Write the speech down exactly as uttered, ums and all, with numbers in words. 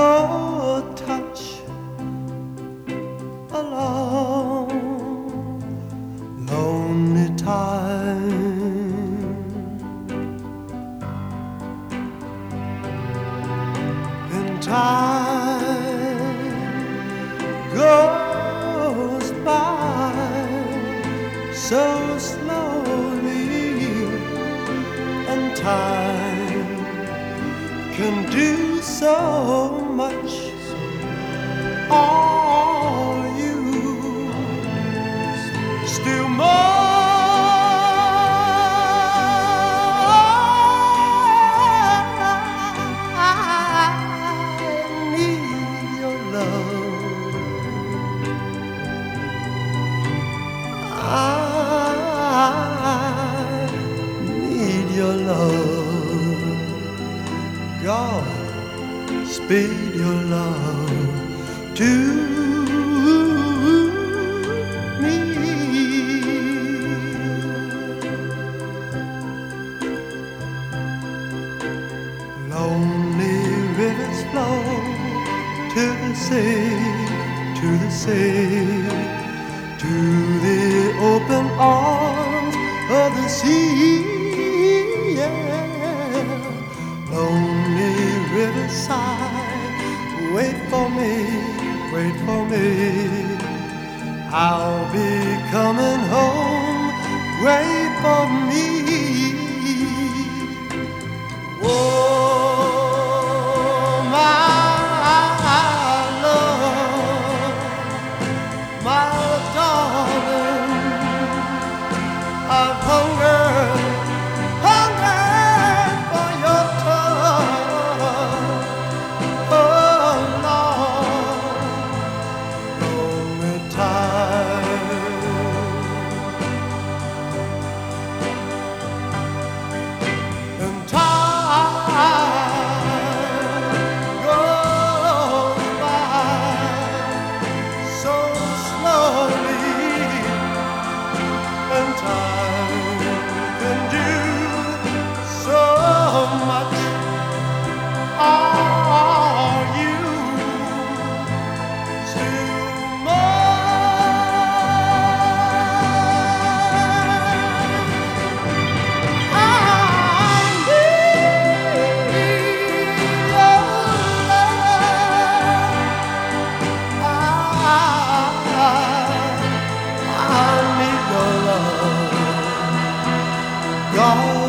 your touch a long, lonely time, and time goes by so slowly, and time can do so much. Are you still more? I need your love. I need your love. God, speed your love to me. Lonely rivers flow to the sea, to the sea, to the open arms of the sea. Yeah. Lonely riverside, wait for me, wait for me. I'll be coming home, wait for me. Oh, my love, my darling, I've hungered, hungered for your touch. Oh, Lord, lonely time, and time goes by so slowly, and time can do so much. Are you still mine? I need your love. I, I need your love. God,